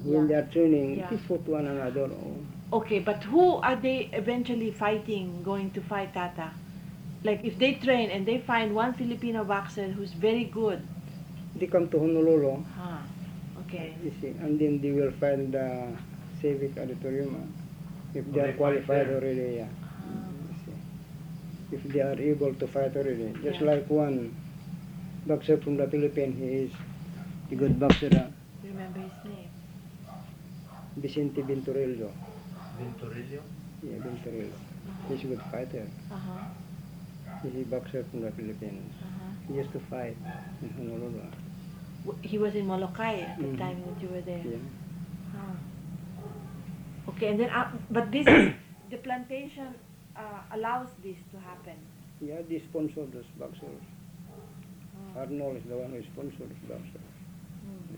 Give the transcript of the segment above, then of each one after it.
when they are training, Yeah. they fought one another. Okay, but who are they eventually fighting, going to fight, Tata? Like if they train and they find one Filipino boxer who's very good. They come to Honolulu, Huh. Okay. you see, and then they will find the Civic Auditorium. If they Oh, are they fight qualified there. already, yeah. You see. If they are able to fight already. Just Yeah. like one boxer from the Philippines, he is a good boxer, Remember his name? Vicente Vintorillo. Vintorillo? Yeah, Vintorillo. He's a good fighter. Uh-huh. He's a boxer from the Philippines. Uh-huh. He used to fight in Honolulu. He was in Molokai at the Mhm. time that you were there. Yeah. Huh. Okay, and then but this is the plantation allows this to happen. Yeah, they sponsor those boxers. Oh. Arnold is the one who sponsors boxers. Hmm.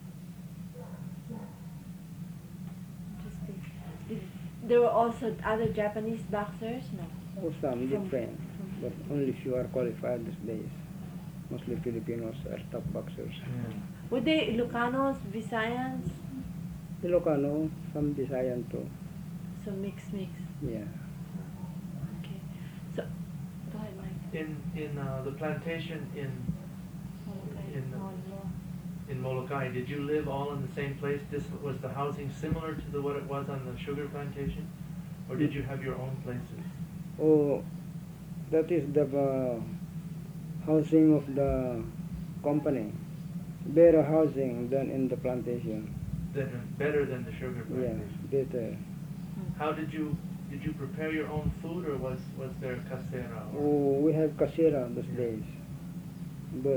Interesting. There were also other Japanese boxers, no? Or some From- different, but only few are qualified these days. Mostly Filipinos are top boxers. Were they Ilocanos, Visayans? Ilocano, some Visayan too. So mix. Yeah. Okay. So, go ahead, Mike. In the plantation in Molokai, did you live all in the same place? Was the housing similar to what it was on the sugar plantation, or did you have your own places? Oh, that is the housing of the company. Better housing than in the plantation. Better than the sugar Yeah, plantation. better. How did you prepare your own food, or was there casera? Oh, we have casera those days, but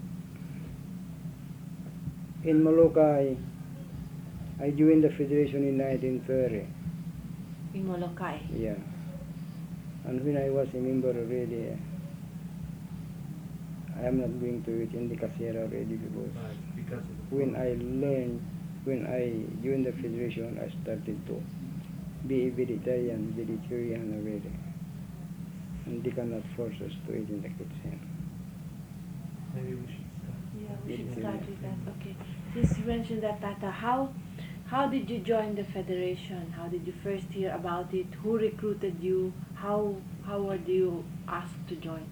in Molokai, I joined the federation in 1930. In Molokai. Yeah, and when I was a member already, I am not going to it in the casera already Because of the when food. when I joined the federation, I started to be a vegetarian already, and they cannot force us to eat in the kitchen. Maybe we should start. Yeah, we should Yeah. start with that. Okay. Since you mentioned that, Tata, how did you join the federation? How did you first hear about it? Who recruited you? How were you asked to join?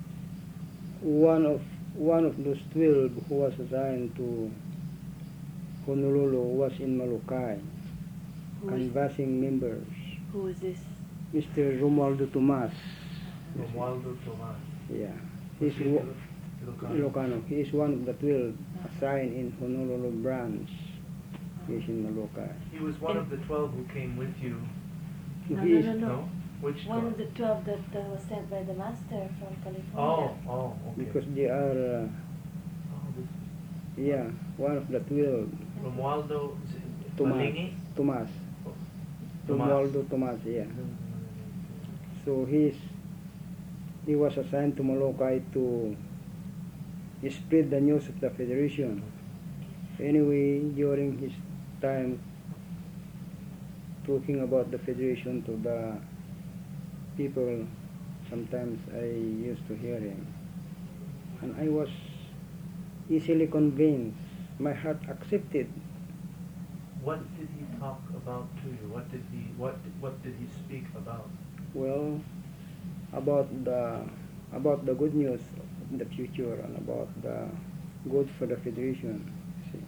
One of those 12 who was assigned to Honolulu was in Molokai, Who is, canvassing members. who is this? Mr. Romualdo Tomas. Romualdo Tomas. Yeah, Was he's he Ilocano? Ilocano. He is one of the 12 assigned in Honolulu branch. He's in Molokai. He was one of the 12 who came with you. He is- No. Which One 12? of the 12 that was sent by the master from California. Oh, okay. because they are, Oh, this yeah, one of the 12. Romualdo Tomas. Malingi? Tomas. Tomas. Romualdo Tomas, yeah. So he was assigned to Molokai to spread the news of the federation. Anyway, during his time talking about the federation to the people, sometimes I used to hear him, and I was easily convinced. My heart accepted. What did he talk about to you? What did he speak about? Well, about the good news of the future and about the good for the federation. See.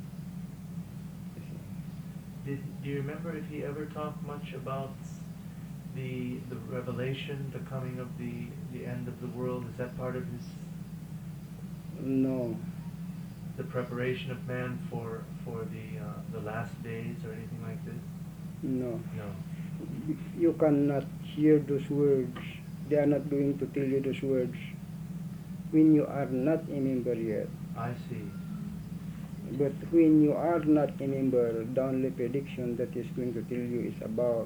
Do you remember if he ever talked much about the revelation, the coming of the end of the world? Is that part of his No, the preparation of man for the last days or anything like this? no. No. You cannot hear those words. They are not going to tell you those words when you are not a member yet. I see. But when you are not a member, the only prediction that is going to tell you is about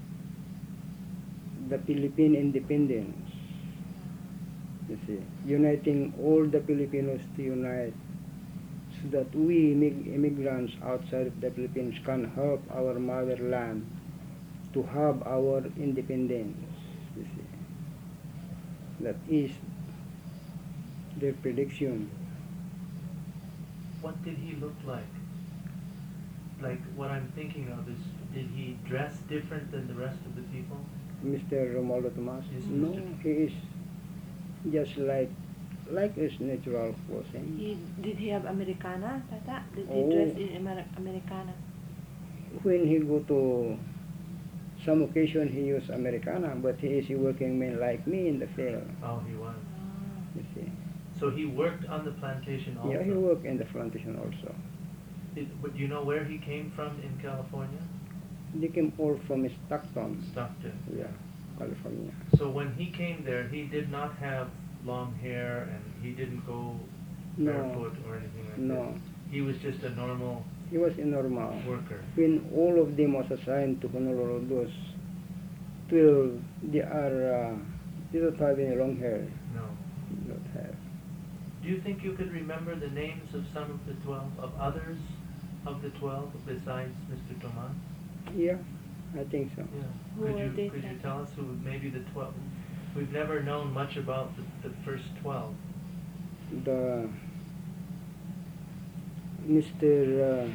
the Philippine independence. You see, uniting all the Filipinos to unite so that we immigrants outside of the Philippines can help our motherland to have our independence. You see, that is their prediction. What did he look like? like what I'm thinking of is, did he dress different than the rest of the people? Mr. Romualdo Tomas? Yes, No, Mr. he is just like his natural clothing. Did he have Americana, Tata? Did he Oh. dress in Americana? When he go to some occasion, he use Americana, but he is a working man like me in the field. Oh, he was. Ah. You see. So he worked on the plantation also? Yeah, he work in the plantation also. But do you know where he came from in California? They came all from Stockton, Stockton. yeah, California. So when he came there, he did not have long hair and he didn't go No. barefoot or anything like No. this? He was just a normal He was a normal. worker. When all of them was assigned to Honolulu, those 12, they don't have any long hair. No. They don't have. Do you think you could remember the names of some of the 12, of others of the 12 besides Mr. Tomas? Yeah, I think so. Yeah. Who are they, Could you Tata? tell us who maybe the 12? We've never known much about the first 12. The Mr.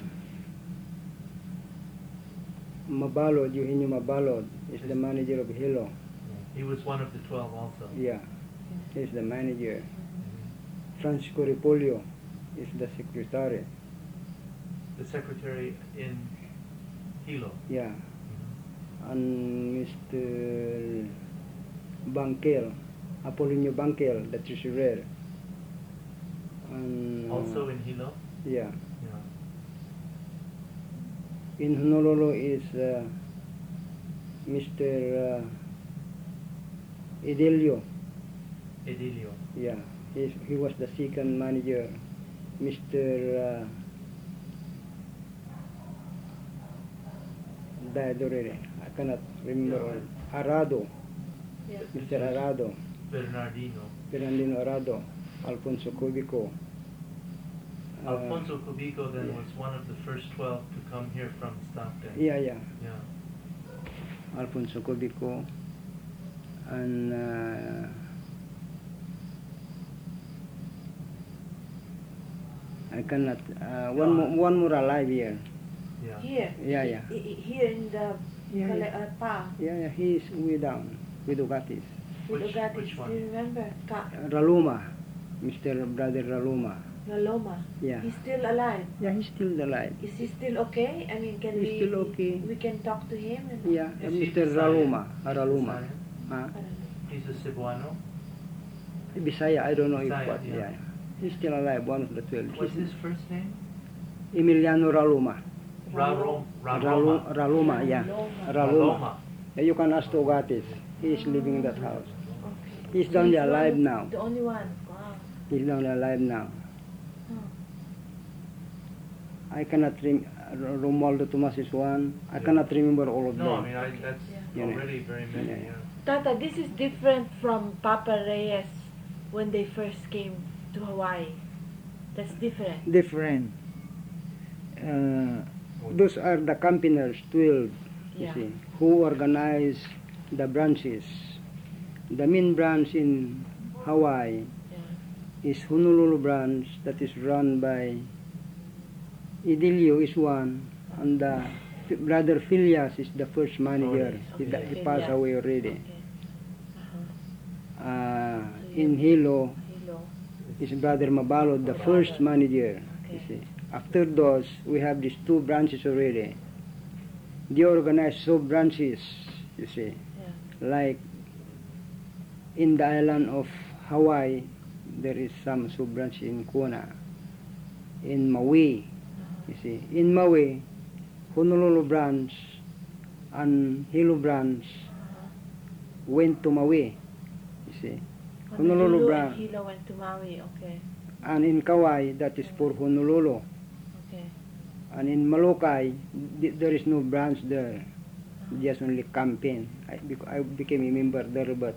Mabalod, Eugenio Mabalod, is the manager of Hilo. He was one of the 12 also. Yeah, he's the manager. Mhm. Francisco Ripolio is the secretary. The secretary in Hilo. Yeah, Mhm. and Mr. Bankel, Apolonio Bankel, the treasurer. And, Also in Hilo? yeah. Yeah. In Honolulu is Mr. Edelio. Edilio. Yeah, he was the second manager. Mr. Died already. I cannot remember. Yeah. Arado, Yeah. Mr. Arado, Bernardino. Fernandino Arado, Alfonso Cubico. Alfonso Cubico then yeah. was one of the first 12 to come here from Stockton. Yeah, yeah. Yeah. Alfonso Cubico. And I cannot. One more alive here. Yeah. Here? Yeah, yeah. Here in the Yeah, Pa, Yeah, yeah. He is way down with Ugatis. with Which Ugatis. one? Do you remember? Raluma, Mr. Brother Raluma. Laloma. Yeah. He's still alive. Yeah, he's still alive. Is he still okay? I mean, can He's we? still okay. We can talk to him. And Yeah, Is he Mr. Visayan? Raluma. He's Raluma. Visayan? Huh? I don't know. He's a Cebuano. Bisaya, I don't know if Bisaya, what. yeah. Yeah. He's still alive, one of the 12. What's He's his first name? Emiliano Raluma. Raloma. Raluma, yeah. Raloma. Raluma. Yeah, you can ask to Ugatis. He is living in that house. Okay. He's down there one alive of- now. The only one. Wow. He's down there alive now. Oh. I cannot remember. Romualdo Tomas is one. I cannot remember all of No, I them. mean, that's Yeah. already very many, Yeah. yeah. Tata, this is different from Papa Reyes when they first came to Hawaii. That's different. Different. Those are the campaigners, 12, you Yeah. see, who organize the branches. The main branch in Hawaii Yeah. is Honolulu branch that is run by Idilio is one, and the brother Filias is the first manager. Okay. He passed Filias. away already. Okay. Uh-huh. In Hilo Hilo. is brother Mabalod, the first manager. You Okay. see. After those, we have these two branches already. They organize sub-branches, you see. Yeah. Like in the island of Hawaii, there is some sub-branch in Kona. In Maui, you see. In Maui, Honolulu branch and Hilo branch went to Maui, you see. Honolulu and branch. Hilo went to Maui. Okay. And in Kauai, that is for Honolulu. Okay. And in Molokai, there is no branch there. Just only campaign. I became a member there, but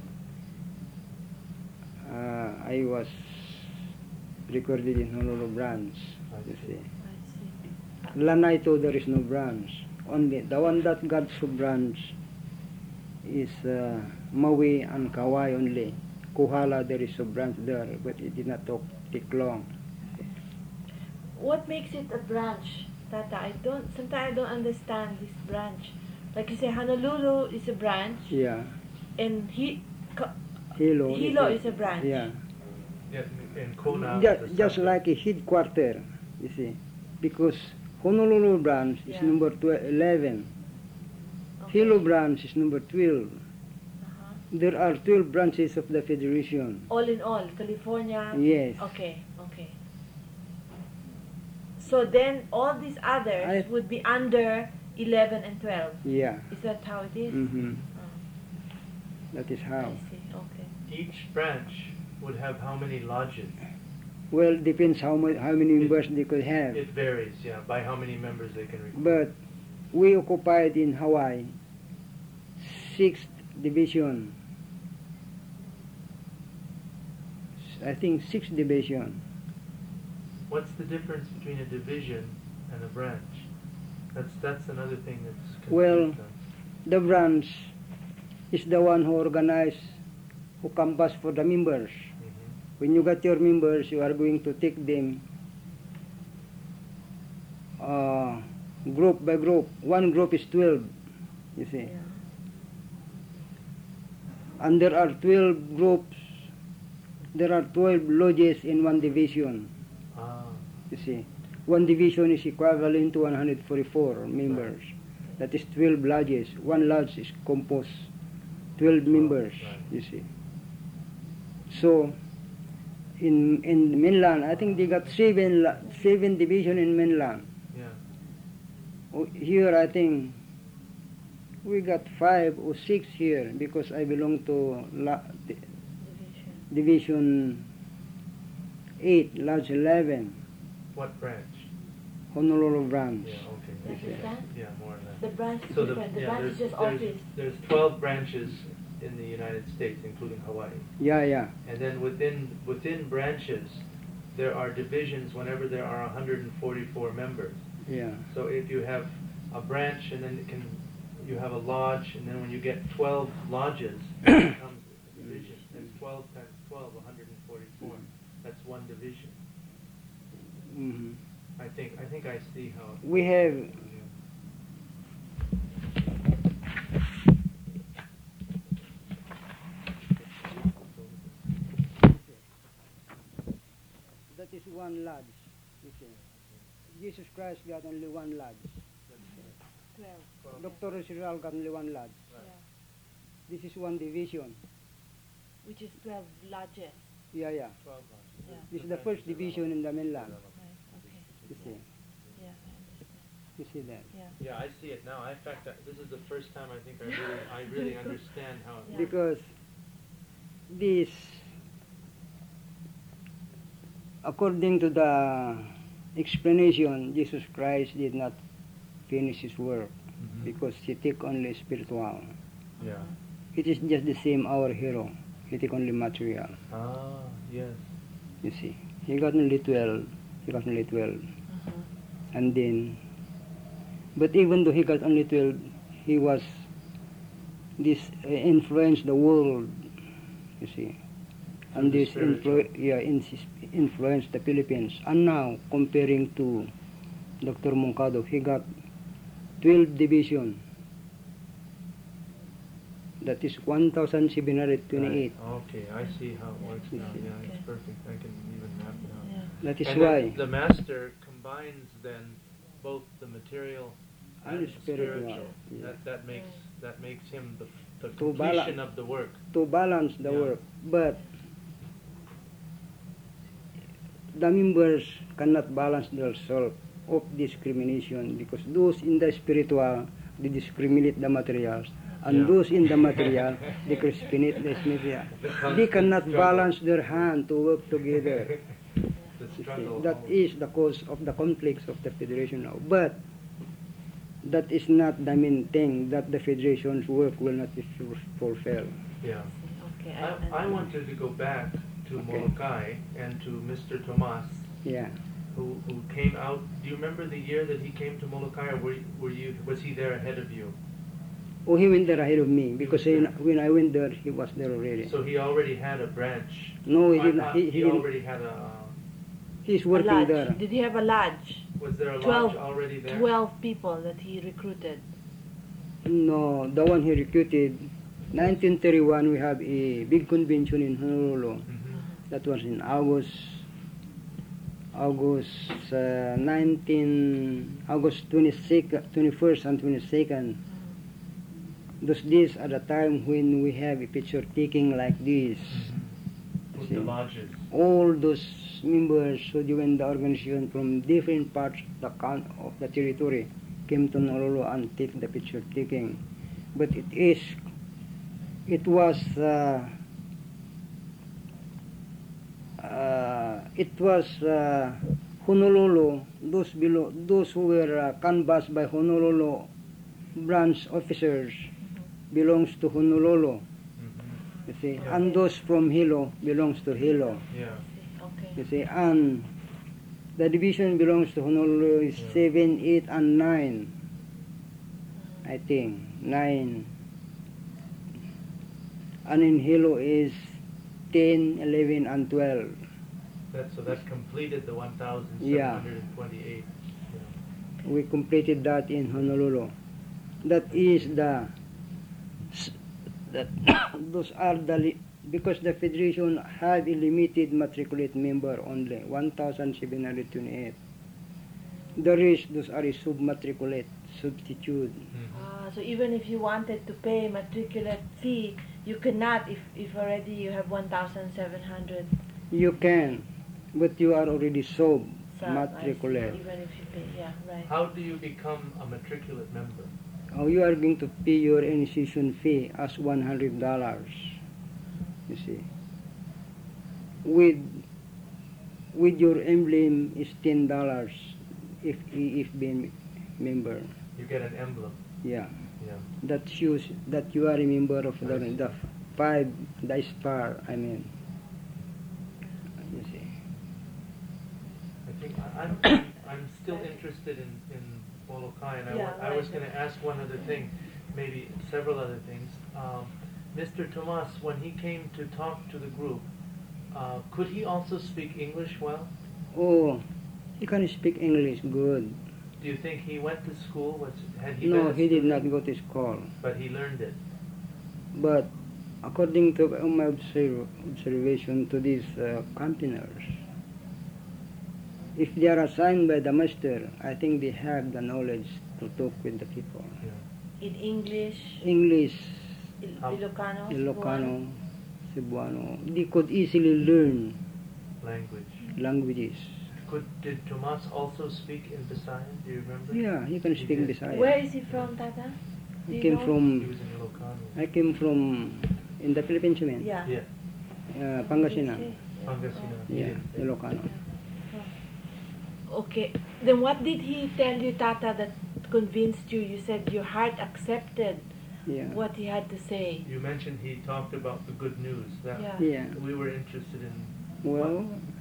I was recorded in Honolulu branch. You see. I see. Lanaito, there is no branch. Only the one that got sub branch is Maui and Kauai only. Kohala, there is a branch there, but it did not take long. What makes it a branch? Tata, sometimes I don't understand this branch. Like you say, Honolulu is a branch, Yeah. and Hilo. Hilo is a branch. Yeah. Yeah, in Kona. Just the like a headquarter, you see, because Honolulu branch is Yeah. number 11, Okay. Hilo branch is number 12. Uh-huh. There are 12 branches of the federation. All in all, California. Yes. Okay. Okay. So then all these others I- would be under 11 and 12. Yeah. Is that how it is? Mm-hmm. Oh, That is how. I see. Okay. Each branch would have how many lodges? Well, depends how many members they could have. It varies, yeah, by how many members they can recruit. But we occupied in Hawaii 6th division. I think 6th division. What's the difference between a division and a branch? That's another thing that's confused Well, us. the branch is the one who organize, who canvass for the members. Mhm. When you got your members, you are going to take them group by group. One group is 12, you see. Yeah. And there are 12 groups, there are 12 lodges in one division, Ah, you see. One division is equivalent to 144 members. That is 12 lodges. One lodge is composed 12 members, right. you see. So, in mainland, I think they got seven division in mainland. yeah. Here, I think we got 5 or 6 here because I belong to Division. Division 8, Lodge 11, What branch? Honolulu branch. Yeah, okay. This is that? Yeah, more or less. The branch is So different. The yeah, branch is just office. there's 12 branches in the United States, including Hawaii. Yeah, yeah. And then within branches, there are divisions whenever there are 144 members. Yeah. So if you have a branch and then you have a lodge, and then when you get 12 lodges, it becomes a division. That's 12 times 12, 144. That's one division. Hmm. I think I see how. We have that is one lodge. You see. Jesus Christ got only one lodge. 12. Dr. Rizal got only one lodge. Yeah. This is one division. Which is 12 lodges. Yeah, yeah. 12 lodges. Yeah. This is the first division in the mainland. Right. Okay. You see. Yeah, I understand. You see that. Yeah. Yeah, I see it now. In fact, this is the first time I think I really understand how. Yeah. Because this, according to the explanation, Jesus Christ did not finish his work Mhm. because he took only spiritual. Yeah. It is just the same our hero. He took only material. Ah, yes. You see, he got only 12. He got only 12, Uh-huh. and then, but even though he got only 12, he was this influenced the world. You see, and the this spiritual. influenced the Philippines. And now, comparing to Dr. Moncado, he got 12 division. That is 1,728. Right. Okay, I see how it works now. Yeah, Okay. it's perfect. I can even map it out. Yeah. That is And why. then the master combines then both the material And and the the spiritual, spiritual. yeah. That makes him the To completion of the work. To balance the Yeah. work, but the members cannot balance themselves of discrimination because those in the spiritual they discriminate the materials, and Yeah. those in the material they discriminate the material. The They constant cannot struggle. balance their hand to work together. The You see, struggle. that always. is the cause of the conflicts of the federation now. But that is not the main thing that the federation's work will not be fulfilled. Yeah. Okay. I wanted to go back to Okay. Molokai and to Mr. Tomas, Yeah. who came out. Do you remember the year that he came to Molokai, or was he there ahead of you? Oh, he went there ahead of me because when I went there, he was there already. So he already had a branch. No, he I didn't. thought He he didn't. already had a. He's A working lodge. there. Did he have a lodge? Was there a 12 lodge already there? 12 people that he recruited. No, the one he recruited, 1931, we have a big convention in Honolulu. Mhm. That was in August 22nd, 21st and 22nd. Those days are the time when we have a picture taking like this. Mhm. With See. the lodges. All those members who joined the organization from different parts of the territory came to Honolulu and take the picture taking. But it was Honolulu, those who were canvassed by Honolulu branch officers belongs to Honolulu, Mhm. you see, Yeah. and those from Hilo belongs to Hilo, Yeah. Okay. you see, and the division belongs to Honolulu is Yeah. 7, 8, and 9, I think, 9, and in Hilo is 10, 11, and 12. So that completed the 1,728. Yeah. Yeah. We completed that in Honolulu. That is that those are because the federation had a limited matriculate member only, 1,728. The rest, those are a submatriculate, substitute. Mhm. So even if you wanted to pay matriculate fee, you cannot if already you have 1,700 You can, but you are already sub, I see, matriculate. even if you pay, yeah, right. How do you become a matriculate member? Oh, you are going to pay your initiation fee as $100. You see, with your emblem is $10 if being member. You get an emblem. Yeah, Yeah. that shows that you are a member of I see. the SPAR. I mean, you see. I think I'm still interested in Molokai, and Yeah, I was right. going to ask one other thing, maybe several other things. Mr. Tomas, when he came to talk to the group, could he also speak English well? Oh, he can speak English good. Do you think he went to school? Had he No, been a he did not student? go to school. But he learned it. But according to my observation to these campaigners, if they are assigned by the master, I think they have the knowledge to talk with the people. Yeah. In English, English, Ilocano, Ilocano, Cebuano, they could easily learn Language. languages. Did Tomas also speak in Visayan? Do you remember? Yeah, he can He speak did. Bisaya. Where is he from, Tata? Do He you came know? He from, was in Ilocano. I came from, in the Philippines, you mean? Yeah. Yeah. Pangasinan. Pangasinan. He Yeah, didn't say. Ilocano. Okay. Then what did he tell you, Tata, that convinced you? You said your heart accepted Yeah. what he had to say. You mentioned he talked about the good news. That Yeah. Yeah. we were interested in. Well,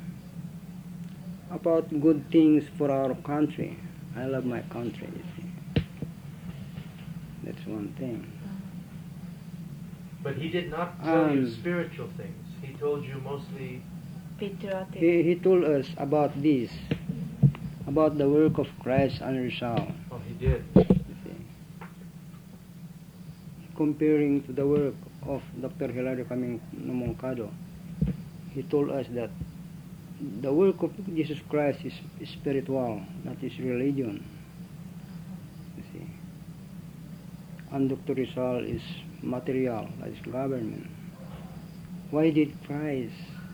about good things for our country. I love my country, you see. That's one thing. But he did not tell you Um, spiritual things. He told you mostly. Patriotic. He told us about this, about the work of Christ and Rizal, Oh, he did. you see. Comparing to the work of Dr. Hilario Caming Moncado, he told us that the work of Jesus Christ is spiritual, not is religion. You see. And Dr. Rizal is material, that is government. Why did Christ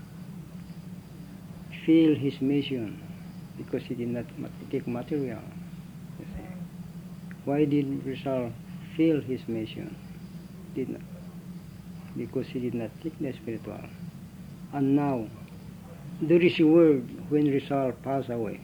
fail his mission? Because he did not take material. You see. Why did Rizal fail his mission? Did not. Because he did not take the spiritual. And now, there is a word when Rizal passed away.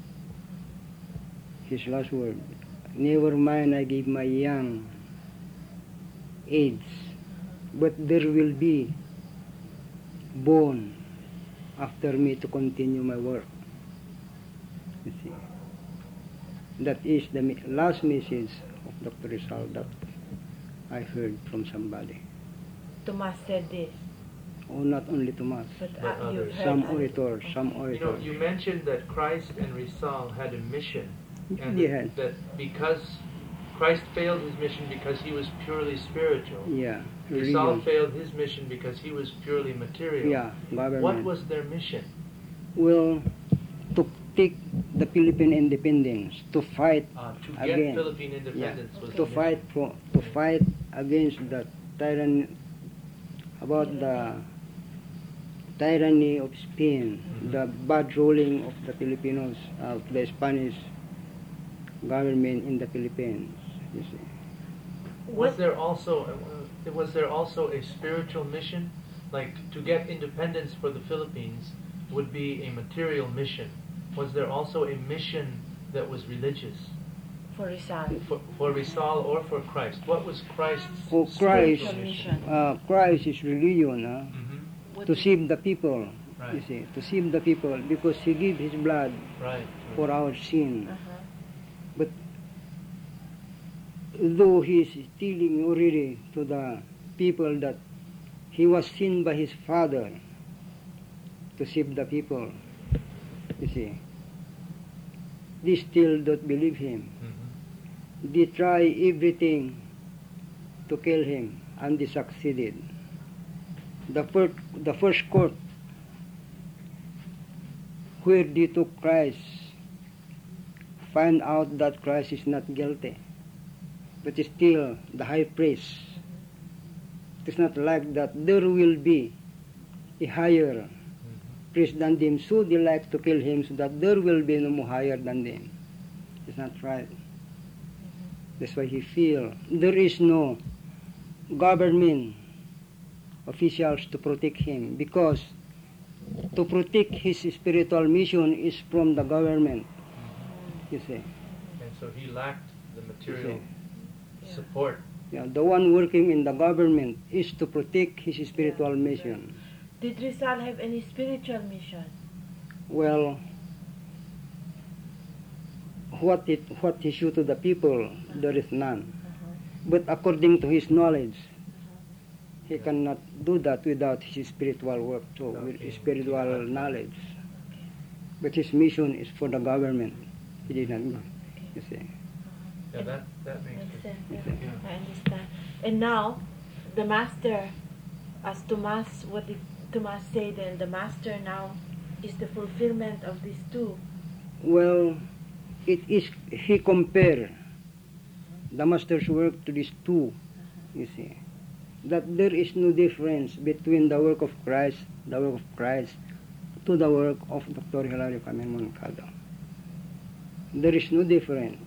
His last word, never mind I give my young age, but there will be born after me to continue my work. You see, that is the last message of Dr. Rizal that I heard from somebody. Tomas said this. or not only Tomas. But But you've others. heard Some others. orators, some You know, orators. you mentioned that Christ and Rizal had a mission, and Yeah. that because Christ failed his mission because he was purely spiritual. Yeah, Rizal religion. failed his mission because he was purely material. Yeah, government. What was their mission? Well, to take the Philippine independence, to fight To get again. Philippine independence was to the fight for, to fight against the tyranny, about the tyranny of Spain, Mhm. the bad ruling of the Filipinos, of the Spanish government in the Philippines. You see. Was there also a spiritual mission? Like to get independence for the Philippines would be a material mission. Was there also a mission that was religious For Rizal. for Rizal or for Christ? What was Christ's For spiritual Christ, mission? Christ is religion, Mhm. to save the people. You Right, see, to save the people because He gave His blood right. for our sin. Uh-huh. Though He is telling already to the people that He was seen by His Father to save the people, you see, they still don't believe Him. Mhm. They try everything to kill Him, and they succeeded. The first court where they took Christ find out that Christ is not guilty, but still the high priest. It's not like that there will be a higher priest than them, so they like to kill him so that there will be no more higher than them. It's not right. That's why he feel there is no government officials to protect him, because to protect his spiritual mission is from the government, you see. And so he lacked the material Yeah. support. Yeah, the one working in the government is to protect his spiritual mission. Did Rizal have any spiritual mission? Well, what he show to the people, there is none. But according to his knowledge, he cannot do that without his spiritual work too, with his spiritual knowledge. But his mission is for the government. He did not, you see. Yeah, that makes Makes sense. sense. Okay. Yeah. I understand. And now, the master, as Tomas, what did Tomas say then? The master now is the fulfillment of these two. Well, it is, he compare the master's work to these two, you see. That there is no difference between the work of Christ, to the work of Dr. Hilario Camil Moncada. There is no difference.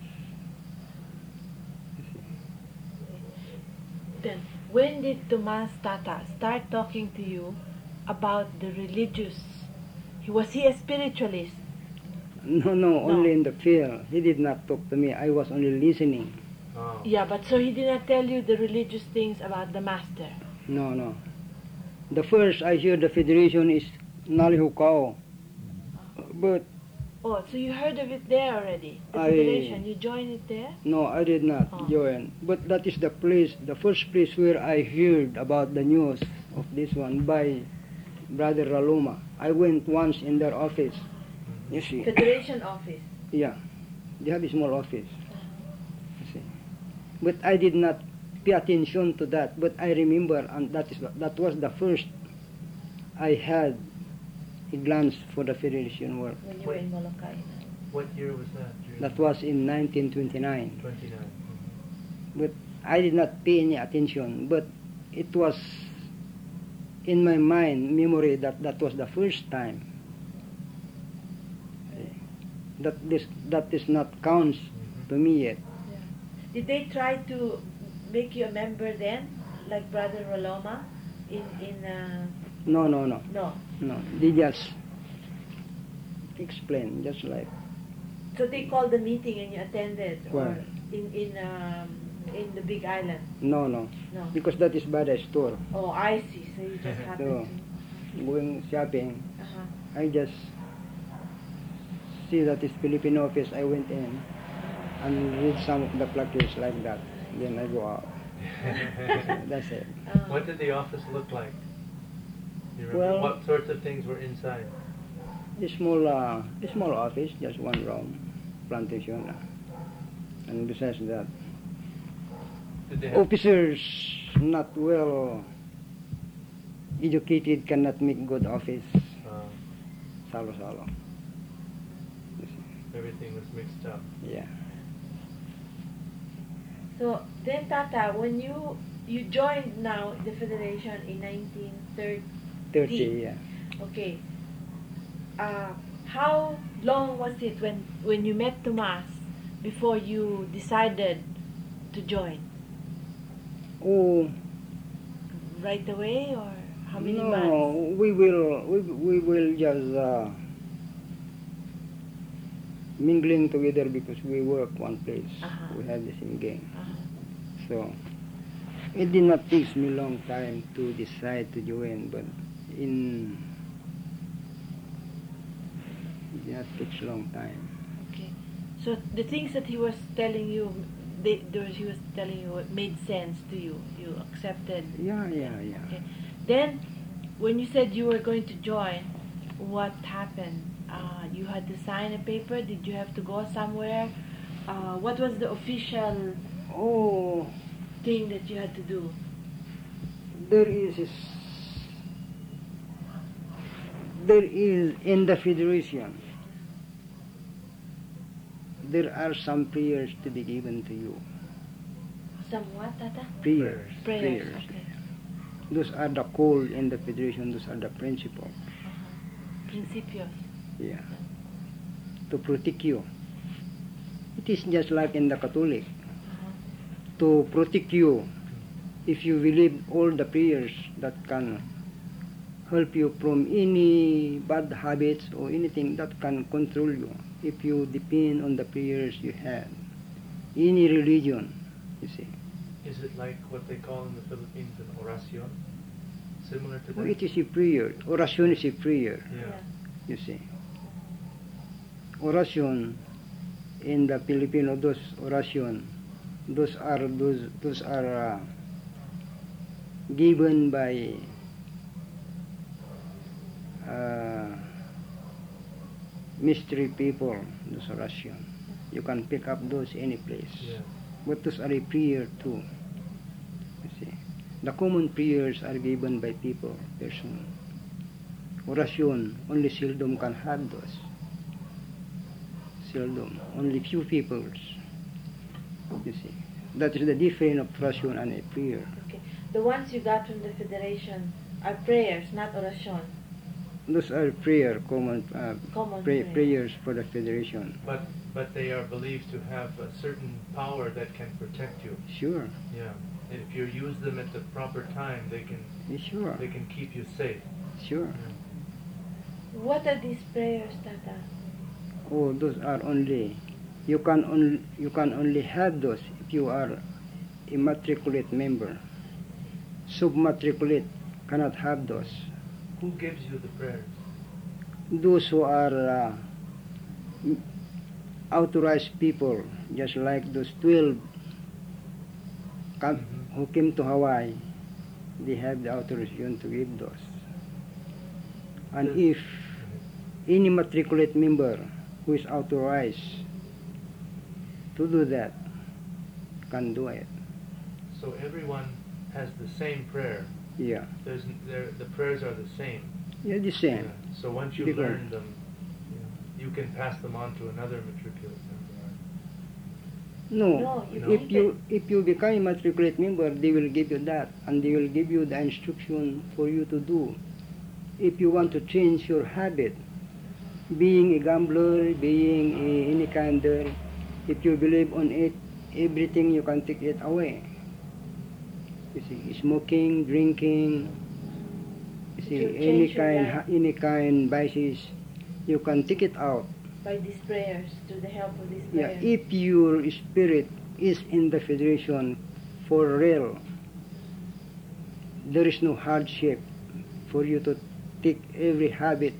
Then, when did Tomas Tata start talking to you about the religious? Was he a spiritualist? No, only in the field. He did not talk to me. I was only listening. Oh. Yeah, but so he did not tell you the religious things about the master. No. The first I hear the federation is Nalihukao. But Oh, so you heard of it there already? The I- federation, you joined it there? no, I did not Oh. join. But that is the place, the first place where I heard about the news of this one by Brother Raluma. I went once in their office. You see, Federation office. yeah, they have a small office. You see, but I did not pay attention to that. But I remember, and that was the first I had a glance for the federation work. When you were in Molokai. What year was that? Do you That remember? was in 1929. 29. But I did not pay any attention. But it was in my mind, memory, that was the first time. That is not counts to me yet. Did they try to make you a member then, like Brother Roloma? No. No. They just explain, just like So they called the meeting and you attended, or Where? in the Big Island? no, No. because that is by the store. Oh, I see. So you just happened Going shopping, to. Uh-huh. I just see that it's Filipino office. I went in and read some of the placards like that. Then I go out. That's it. What did the office look like? You remember Well- what sorts of things were inside? A small office, just one room, plantation. And besides that, Did they have officers not well educated cannot make good office. Salo. everything was mixed up? Yeah. So then, Tata, when you joined now the federation in 1930, 30, yeah. okay. How long was it when you met Tomas before you decided to join? Oh, Right away, or how many no, months? we will just mingling together because we work one place. Uh-huh. We have the same gang. Uh-huh. So it did not take me long time to decide to join, but it did not take long time. Okay. So the things that he was telling you, he was telling you, it made sense to you. You accepted. Yeah. Okay. Then, when you said you were going to join, what happened? You had to sign a paper. Did you have to go somewhere? What was the official Oh, thing that you had to do? there is in the federation. There are some prayers to be given to you. Somewhat, Tata? Prayers. Prayers. Okay. Those are the call in the federation. Those are the principles. Principios. Yeah. To protect you. It is just like in the Catholic. To protect you, if you believe all the prayers that can help you from any bad habits or anything that can control you, if you depend on the prayers you have, any religion, you see. Is it like what they call in the Philippines an oracion? Similar to Oh, that? it is a prayer. Oracion is a prayer, Yeah. you see. Oracion in the Filipino, those oracion, those are given by mystery people, those oracion. You can pick up those any place. Yeah. But those are a prayer too. You see. The common prayers are given by people, person. Oracion, only seldom can have those. Seldom. Only few peoples. You see. That is the difference of oracion and a prayer. Okay. The ones you got from the federation are prayers, not oracion. Those are prayer, common Common prayer. prayers for the federation. But they are believed to have a certain power that can protect you. Sure. Yeah. And if you use them at the proper time, they Sure. can keep you safe. Sure. What are these prayers, Tata? Oh, those are only you can only have those if you are a matriculate member. Submatriculate cannot have those. Who gives you the prayers? Those who are authorized people, just like those 12 who came to Hawaii, they have the authorization to give those. And if any matriculate member who is authorized to do that can do it. So everyone has the same prayer. Yeah. The prayers are the same. Yeah, the same. Yeah. So once you Because- learn them, you can pass them on to another matriculate member. No, No, if you become a matriculate member, they will give you that, and they will give you the instruction for you to do. If you want to change your habit, being a gambler, being any kind of, if you believe on it, everything you can take it away. You see, smoking, drinking, you see, You change your life. any kind vices, you can take it out. By these prayers, through the help of these Yeah, prayers. if your spirit is in the federation for real, there is no hardship for you to take every habit,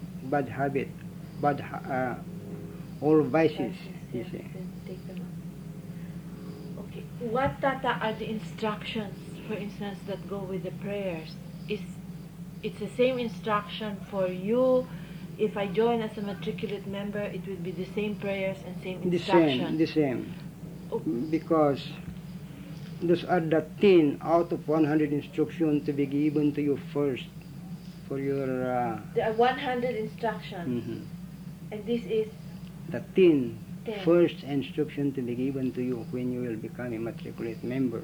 all vices. You see. Then take them out. Okay. What, Tata, are the instructions, for instance, that go with the prayers? it's the same instruction for you. If I join as a matriculate member, it will be the same prayers and same instruction. The same. Oh. Because those are the 10 out of 100 instructions to be given to you first for your There are 100 instructions, mhm. and this is The 10 10. first instruction to be given to you when you will become a matriculate member.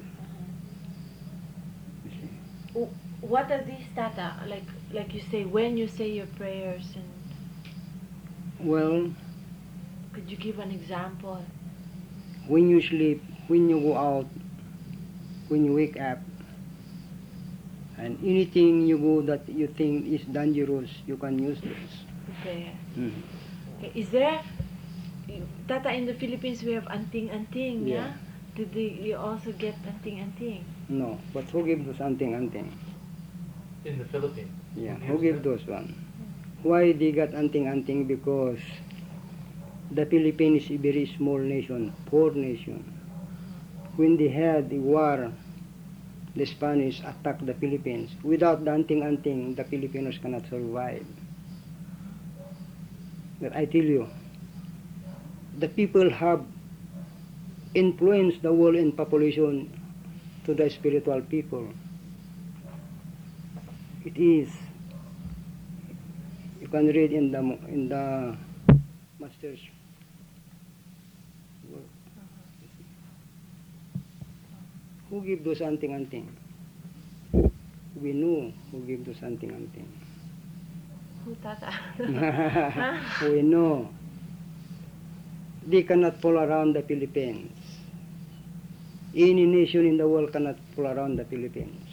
You see. What are these, Tata? Like you say, when you say your prayers, and Well, could you give an example? when you sleep, when you go out, when you wake up, and anything you go that you think is dangerous, you can use this. Prayer. Mhm. Okay. Is there, Tata, in the Philippines we have anting-anting, yeah? Yeah. Did you also get anting-anting? No, but who give those anting-anting? In the Philippines. Yeah, Who who gives give them? those one? Why they got anting-anting? Because the Philippines is a very small nation, poor nation. When they had the war, the Spanish attacked the Philippines. Without the anting-anting, the Filipinos cannot survive. But I tell you, the people have influenced the world in population to the spiritual people. It is. You can read in the master's work. Who give those anting-anting? We know who give those anting-anting. Who, Tata? We know. They cannot pull around the Philippines. Any nation in the world cannot pull around the Philippines.